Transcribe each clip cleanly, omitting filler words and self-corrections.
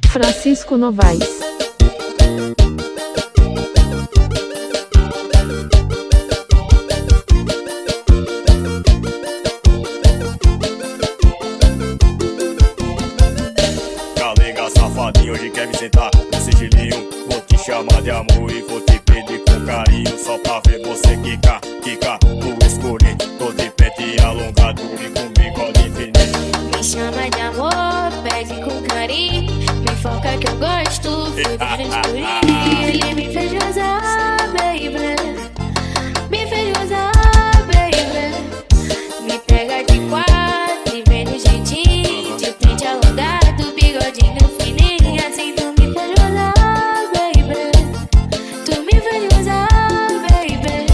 Francisco Novaes. Galega safadinho, hoje quer me sentar no sigilinho. Vou te chamar de amor e vou te pedir com carinho, só pra ver você quicar, quicar no escurinho. Tô de pente alongado e com bigode infinito. Me chama de amor, pede com carinho, me foca que eu gosto, fui no escurinho. Ele me fez gozar, baby, me fez gozar, baby. Me pega de quatro e vem no jeitinho, de pente alongado, bigodinho fininho. Assim tu me fez gozar, baby, tu me fez gozar, baby.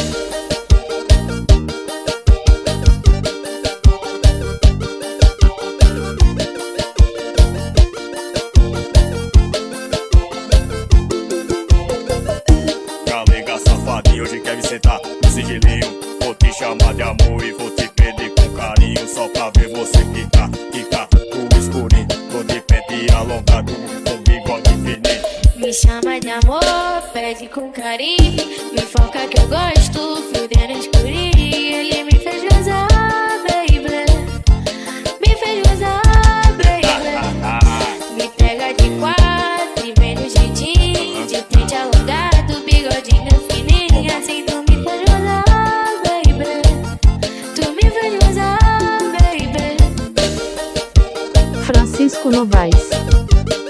Galega safadinho, hoje quer me sentar no sigilinho. Vou te chamar de amor e vou te pedir com carinho, só pra ver você quicar, quicar no escurinho. Tô de pente alongado com bigode infinito. Me chama de amor, pede com carinho, me foca que eu gosto, fudendo escurinho. Ele me fez gozar, baby, me fez gozar, baby. Me pega de quatro e vem no jeitinho, de pente alongado, bigodinho fininho. Assim tu me fez gozar, baby, tu me fez gozar, baby. Francisco Novaes.